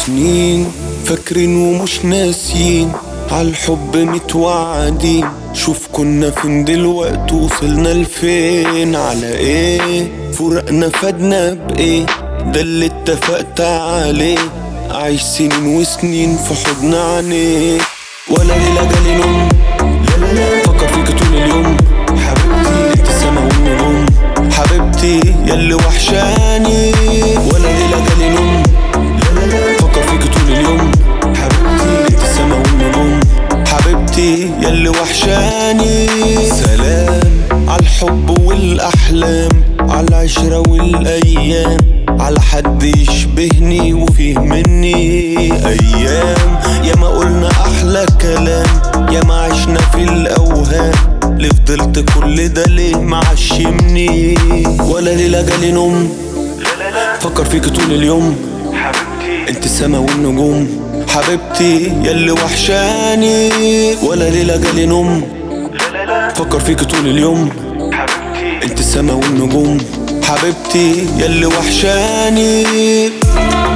سنين فاكرين ومش ناسين، عالحب متوعدين. شوف كنا فين دلوقتي وصلنا لفين، على ايه فرقنا فادنا بايه؟ ده اللي اتفقت عليه، عايش سنين وسنين في حضن عينيه. ولا ليلة جالي نوم، لا لا لا فكر فيك طول اليوم. حبيبتي انت السما والنجوم، حبيبتي ياللي وحشاني. ولا ليلة جالي نوم، لا لا لا فكر فيك طول اليوم. حبيبتي انت السما والنجوم، حبيبتي ياللي وحشاني. سلام عالحب والأحلام، عالعشرة والأيام، على حد يشبهني وفيه مني أيام. ياما قلنا أحلى كلام، ياما عشنا في الأوهام، ليه فضلت كل ده ليه معشمني؟ ولا ليلة جالي نوم، فكر فيك طول اليوم. حبيبتي انت السما والنجوم، حبيبتي ياللي وحشاني. ولا ليلة جالي نوم، فكر فيك طول اليوم. حبيبتي انت السما والنجوم، حبيبتي ياللي وحشاني.